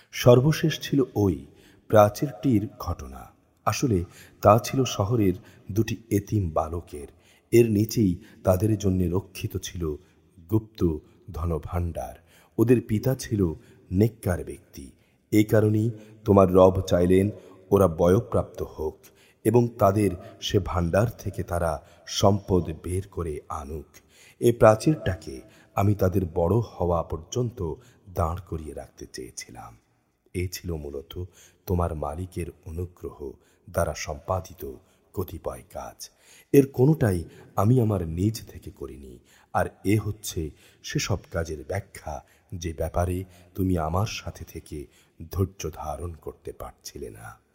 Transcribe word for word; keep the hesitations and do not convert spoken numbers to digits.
সর্বশেষ ছিল ওই প্রাচীরটির ঘটনা। আসলে তা ছিল শহরের দুটি এতিম বালকের। এর নিচেই তাদের জন্য রক্ষিত ছিল গুপ্ত ধনভাণ্ডার। ওদের পিতা ছিল নেককার ব্যক্তি। এই কারণেই তোমার রব চাইলেন ওরা বয়ঃপ্রাপ্ত হোক এবং তাদের সে ভাণ্ডার থেকে তারা সম্পদ বের করে আনুক। এ প্রাচীরটাকে আমি তাদের বড় হওয়া পর্যন্ত দাঁড় করিয়ে রাখতে চেয়েছিলাম। এ ছিল মূলত তোমার মালিকের অনুগ্রহ দ্বারা সম্পাদিত কতিপয় কাজ। এর কোনোটাই আমি আমার নিজ থেকে করিনি। আর এ হচ্ছে সেসব কাজের ব্যাখ্যা যে ব্যাপারে তুমি আমার সাথে থেকে ধৈর্য ধারণ করতে পারছিলে না।